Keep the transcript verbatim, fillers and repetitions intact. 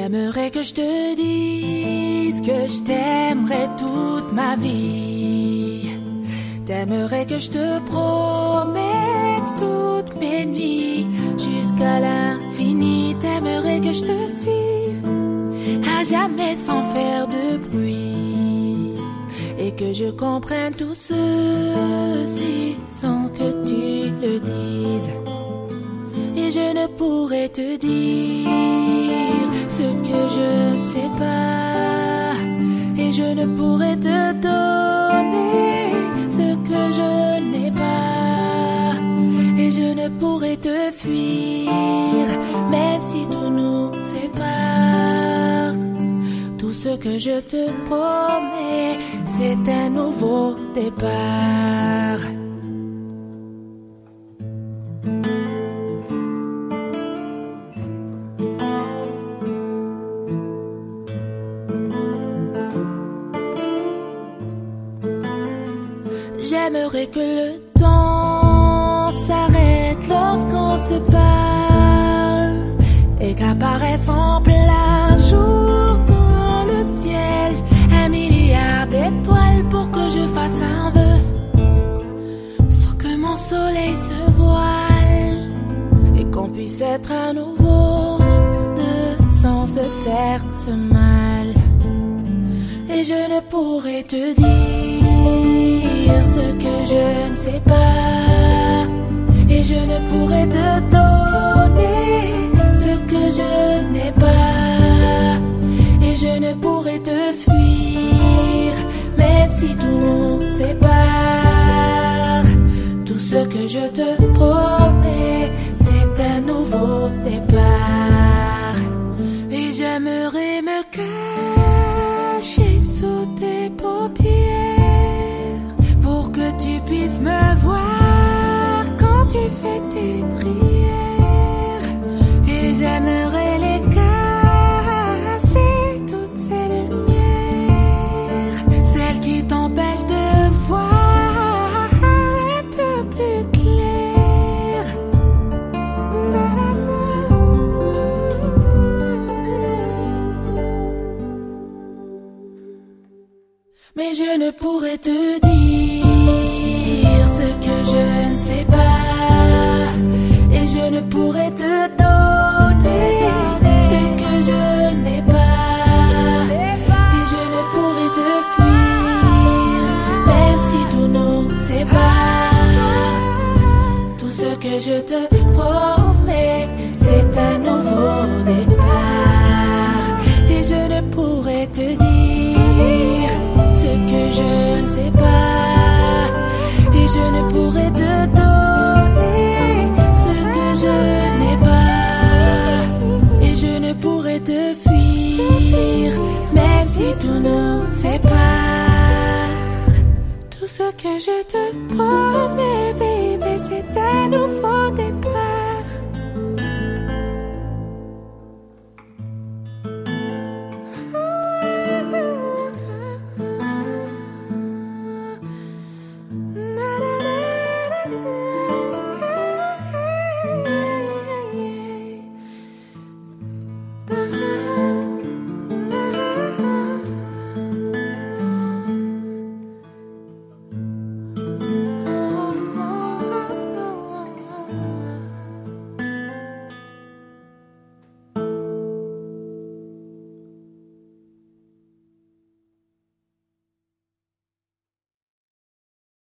T'aimerais que je te dise que je t'aimerais toute ma vie. T'aimerais que je te promette toutes mes nuits jusqu'à l'infini. T'aimerais que je te suive à jamais sans faire de bruit, et que je comprenne tout ceci sans que tu le dises. Et je ne pourrais te dire ce que je ne sais pas, et je ne pourrais te donner ce que je n'ai pas, et je ne pourrais te fuir même si tout nous sépare. Tout ce que je te promets, c'est un nouveau départ. J'aimerais que le temps s'arrête lorsqu'on se parle, et qu'apparaisse en plein jour dans le ciel un milliard d'étoiles pour que je fasse un vœu, sans que mon soleil se voile, et qu'on puisse être à nouveau deux sans se faire ce mal. Et je ne pourrais te dire ce que je ne sais pas, et je ne pourrais te donner ce que je n'ai pas, et je ne pourrais te fuir même si tout nous sépare. Tout ce que je te promets, c'est un nouveau départ. Et j'aimerais me cacher sous tes paupières pour que tu puisses me voir quand tu fais tes prières. Et j'aimerais les casser, toutes ces lumières, celles qui t'empêchent de voir un peu plus clair. Mais je ne pourrais te dire ce que je ne sais pas, et je ne pourrais te donner ce que je n'ai pas, et je ne pourrais te fuir même si tout nous sépare. Tout ce que je te promets, c'est un nouveau départ. Et je ne pourrais te dire ce que je ne sais pas, et je ne pourrais te donner ce que je n'ai pas, et je ne pourrais te fuir même si tout nous sépare. Tout ce que je te promets, bébé, c'est un nouveau départ.